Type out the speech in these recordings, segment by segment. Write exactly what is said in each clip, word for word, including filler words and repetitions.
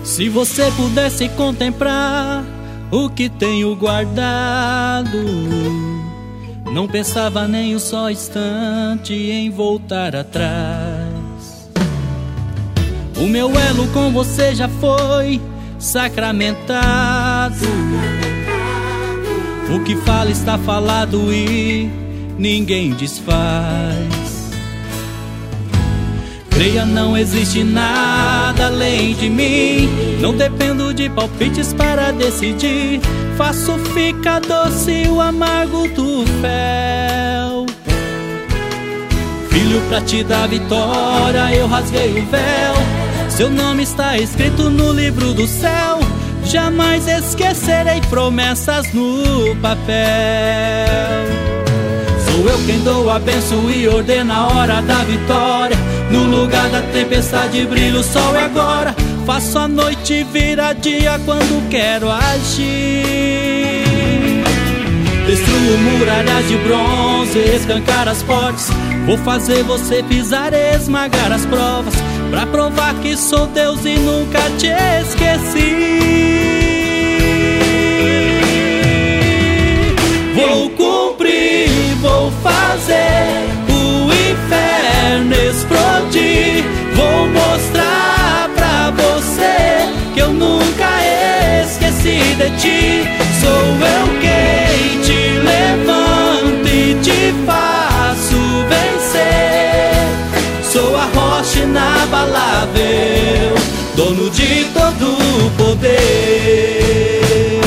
Se você pudesse contemplar o que tenho guardado, não pensava nem um só instante em voltar atrás. O meu elo com você já foi sacramentado. O que fala está falado e ninguém desfaz. Creia, não existe nada além de mim. Não dependo de palpites para decidir. Faço ficar doce o amargo do fel. Filho, pra te dar vitória eu rasguei o véu. Seu nome está escrito no livro do céu. Jamais esquecerei promessas no papel. Sou eu quem dou a benção e ordena a hora da vitória. No lugar da tempestade brilha o sol e agora faço a noite virar dia quando quero agir. Destruo muralhas de bronze, escancar as portas. Vou fazer você pisar e esmagar as provas, pra provar que sou Deus e nunca te esqueci. Vou cumprir, vou fazer o inferno explodir. Vou mostrar pra você que eu nunca esqueci de ti. Sou eu quem te levanto e te faço vencer. Sou a rocha inabalável, dono de todo o poder.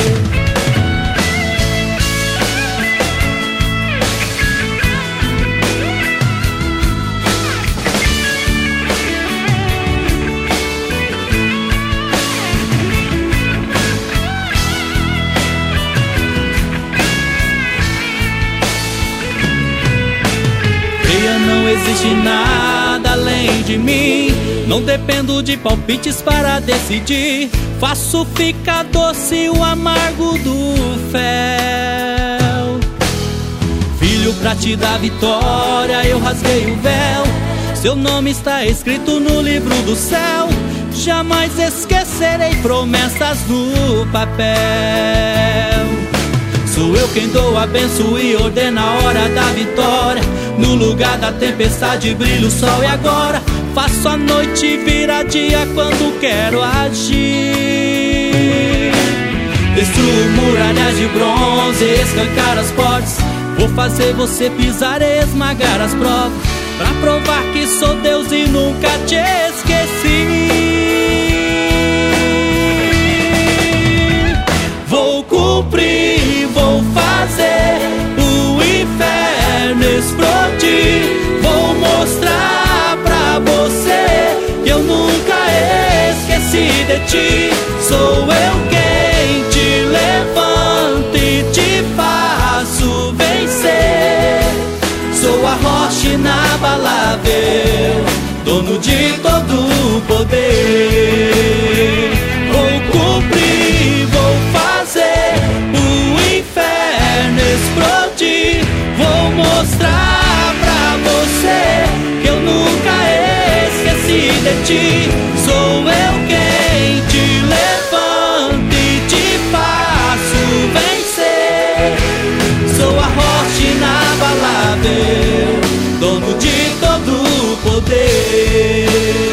Não existe nada além de mim. Não dependo de palpites para decidir. Faço ficar doce o amargo do fel. Filho, pra te dar vitória eu rasguei o véu. Seu nome está escrito no livro do céu. Jamais esquecerei promessas no papel. Sou eu quem dou a benção e ordena a hora da vitória. No lugar da tempestade brilha o sol e agora faço a noite virar dia quando quero agir. Destruo muralhas de bronze, escancar as portas. Vou fazer você pisar e esmagar as provas, pra provar que sou Deus e nunca te esqueci. Vou cumprir, vou fazer o inferno explodir. Vou mostrar pra você que eu nunca esqueci de ti. Sou eu quem te levanto e te faço vencer. Sou a rocha inabalável, dono de todo o poder. Vou cumprir, vou fazer o inferno explodir. Vou mostrar pra você que eu nunca esqueci de ti. Sou eu quem te levanto e te faço vencer. Sou a rocha inabalável, dono de todo o poder.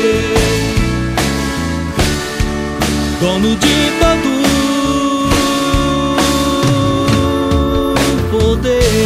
Dono de todo o poder.